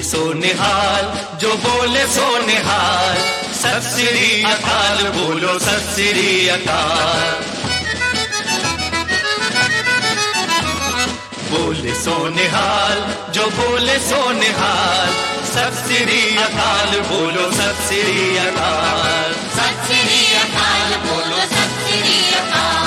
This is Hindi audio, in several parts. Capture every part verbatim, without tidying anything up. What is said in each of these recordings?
सो निहाल, जो बोले सो निहाल, सत श्री अकाल बोलो सत श्री अकाल। बोले सो निहाल, जो बोले सो निहाल, सत श्री अकाल बोलो सत श्री अकाल। सत श्री अकाल बोलो सत श्री अकाल।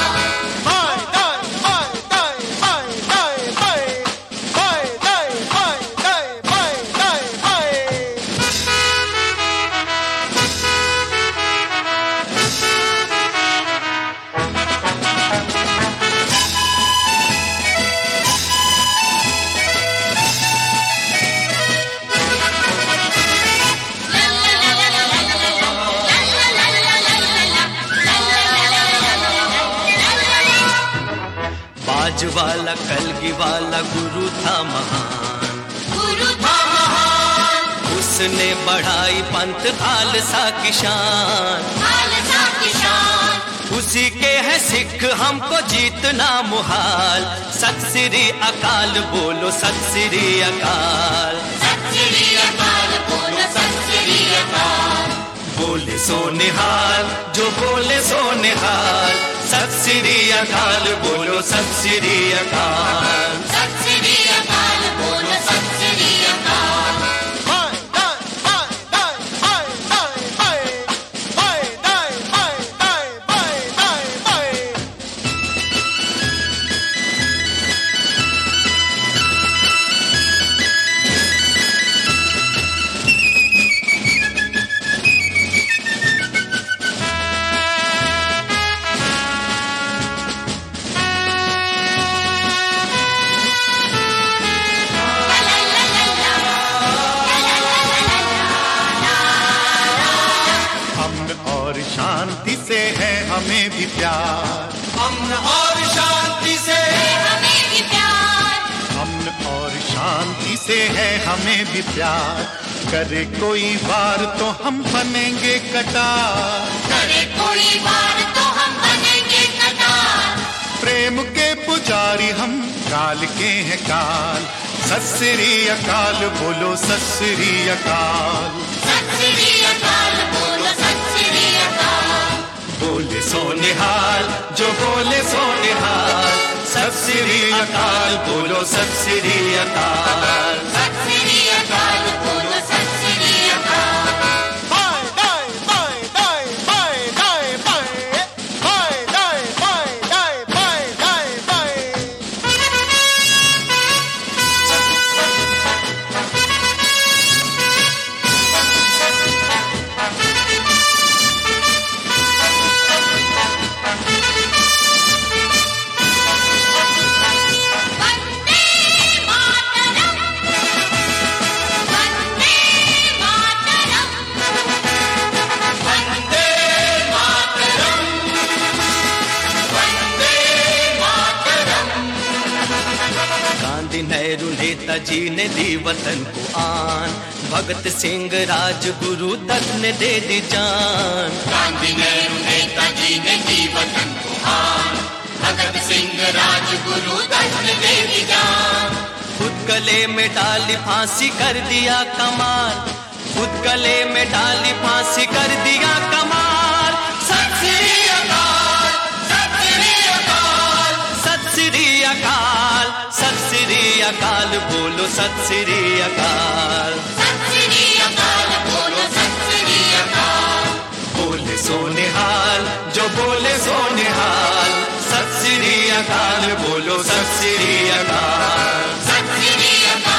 बाज वाला कलगी वाला गुरु था महान, गुरु था महान, उसने बढ़ाई पंथ खालसा की शान, खालसा की शान। उसी के है सिख हमको जीतना मुहाल, सत श्री अकाल बोलो सत श्री अकाल। सत श्री अकाल बोलो सत श्री अकाल। बोले सो निहाल, जो बोले सो निहाल, सत श्री अकाल बोलो सत श्री अकाल। सत श्री अकाल बोलो सत श्री अकाल। शांति से है हमें भी प्यार, अमन और शांति से हमें भी प्यार, अमन और शांति से है हमें भी प्यार। करे कोई वार तो हम बनेंगे कटार, करे कोई वार तो हम बनेंगे कटार। प्रेम के पुजारी हम काल के हैं काल, सत श्री अकाल बोलो सत श्री अकाल। सत श्री अकाल बोलो सत श्री अकाल। बोले सो निहाल, जो बोले सो निहाल, सत श्री अकाल बोलो सत श्री अकाल। सत श्री अकाल बोलो सत श्री अकाल। नेहरू नेताजी ने दी वतन को आन, भगत सिंह राजगुरु दत्त ने दे दी जान। गांधी नेहरू नेताजी ने दी वतन को आन, भगत सिंह राजगुरु दत्त ने दे दी जान। खुद गले में डाली फांसी कर दिया कमाल, खुद गले में डाली फांसी कर दिया कमाल। सत श्री अकाल, सत श्री अकाल, सत श्री अकाल, सत श्री अकाल बोलो सत श्री अकाल। सत श्री अकाल बोलो सत श्री अकाल। बोले सो निहाल, जो बोले सो निहाल, सत श्री अकाल बोलो सत श्री अकाल। सत श्री अकाल।